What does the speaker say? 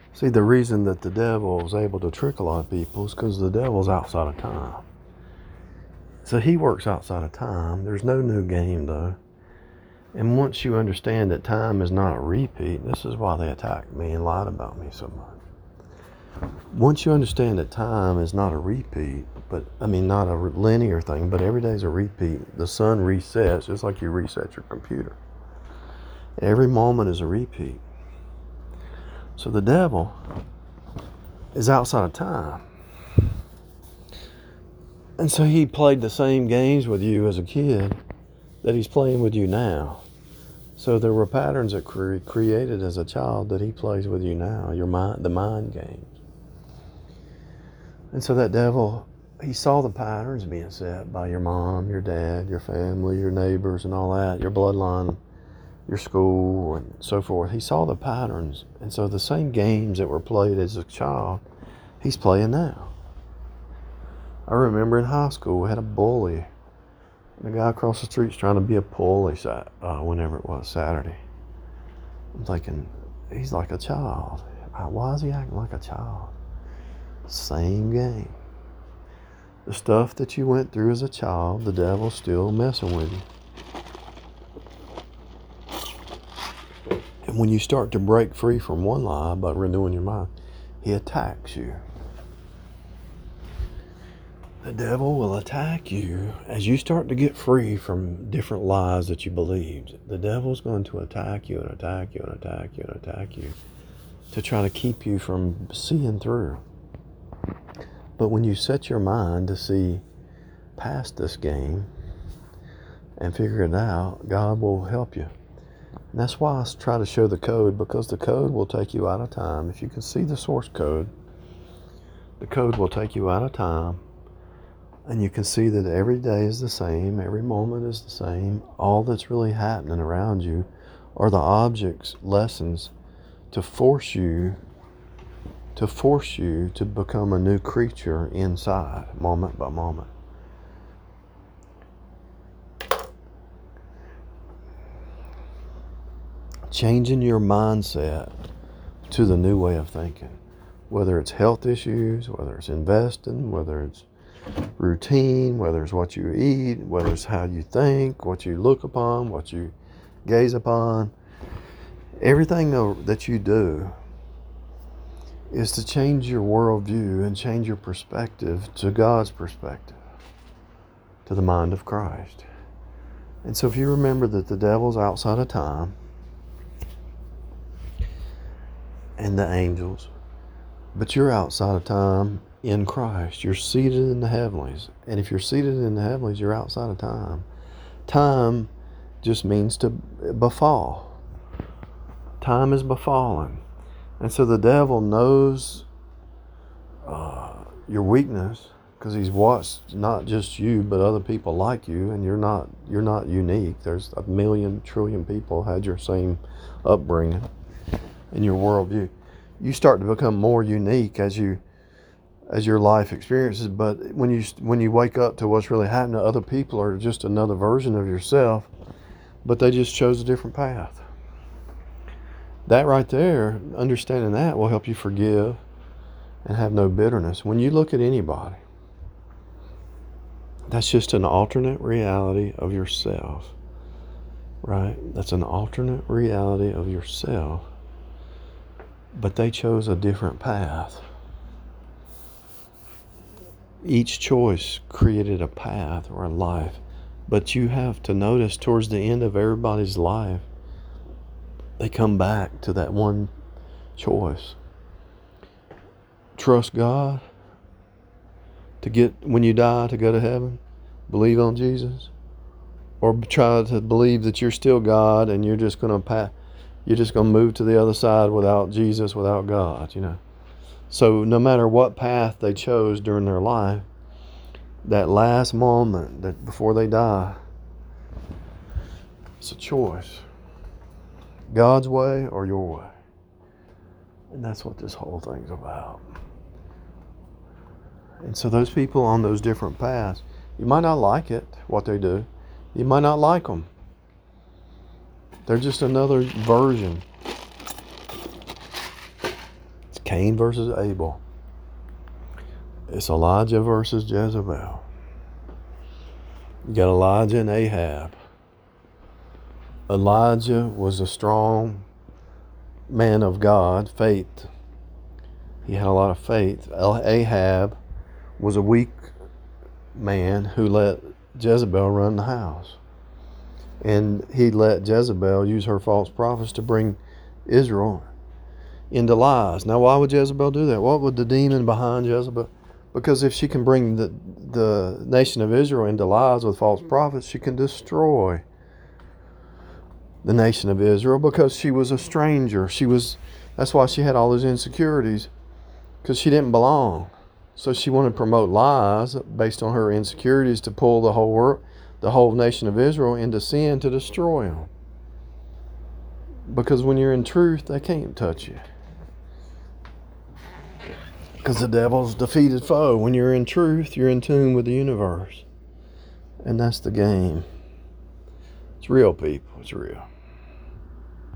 See, the reason that the devil is able to trick a lot of people is because the devil's outside of time. So he works outside of time. There's no new game, though. And once you understand that time is not a repeat, this is why they attacked me and lied about me so much. Once you understand that time is not a repeat, not a linear thing, but every day is a repeat. The sun resets just like you reset your computer. Every moment is a repeat. So the devil is outside of time. And so he played the same games with you as a kid that he's playing with you now. So there were patterns that created as a child that he plays with you now, the mind games. And so that devil, he saw the patterns being set by your mom, your dad, your family, your neighbors and all that, your bloodline, your school and so forth. He saw the patterns. And so the same games that were played as a child, he's playing now. I remember in high school, we had a bully. The guy across the street's trying to be a bully whenever it was, Saturday. I'm thinking, he's like a child. Why is he acting like a child? Same game. The stuff that you went through as a child, the devil's still messing with you. And when you start to break free from one lie by renewing your mind, he attacks you. The devil will attack you as you start to get free from different lies that you believed. The devil's going to attack you and attack you and attack you and attack you to try to keep you from seeing through. But when you set your mind to see past this game and figure it out, God will help you. And that's why I try to show the code, because the code will take you out of time. If you can see the source code, the code will take you out of time. And you can see that every day is the same, every moment is the same. All that's really happening around you are the objects, lessons to force you to become a new creature inside, moment by moment. Changing your mindset to the new way of thinking, whether it's health issues, whether it's investing, whether it's routine, whether it's what you eat, whether it's how you think, what you look upon, what you gaze upon. Everything that you do is to change your worldview and change your perspective to God's perspective, to the mind of Christ. And so if you remember that the devil's outside of time and the angels, but you're outside of time in Christ. You're seated in the heavenlies. And if you're seated in the heavenlies, you're outside of time. Time just means to befall. Time is befallen. And so the devil knows your weakness, because he's watched not just you, but other people like you, and you're not unique. There's a million trillion people had your same upbringing and your worldview. You start to become more unique as your life experiences, but when you wake up to what's really happening, other people are just another version of yourself, but they just chose a different path. That right there, understanding that will help you forgive and have no bitterness. When you look at anybody, that's just an alternate reality of yourself, right? That's an alternate reality of yourself, but they chose a different path. Each choice created a path or a life, but you have to notice towards the end of everybody's life, they come back to that one choice. Trust God when you die, to go to heaven. Believe on Jesus, or try to believe that you're still God and you're just going to move to the other side without Jesus, without God, So no matter what path they chose during their life, that last moment that before they die, it's a choice. God's way or your way. And that's what this whole thing's about. And so those people on those different paths, you might not like it, what they do. You might not like them. They're just another version. It's Cain versus Abel. It's Elijah versus Jezebel. You got Elijah and Ahab. Elijah was a strong man of God, faith. He had a lot of faith. Ahab was a weak man who let Jezebel run the house. And he let Jezebel use her false prophets to bring Israel into lies. Now, why would Jezebel do that? What would the demon behind Jezebel? Because if she can bring the nation of Israel into lies with false prophets, she can destroy the nation of Israel, because she was a stranger. That's why she had all those insecurities, because she didn't belong. So she wanted to promote lies based on her insecurities to pull the whole world, the whole nation of Israel, into sin to destroy them. Because when you're in truth, they can't touch you. Because the devil's a defeated foe. When you're in truth, you're in tune with the universe. And that's the game. It's real, people. It's real.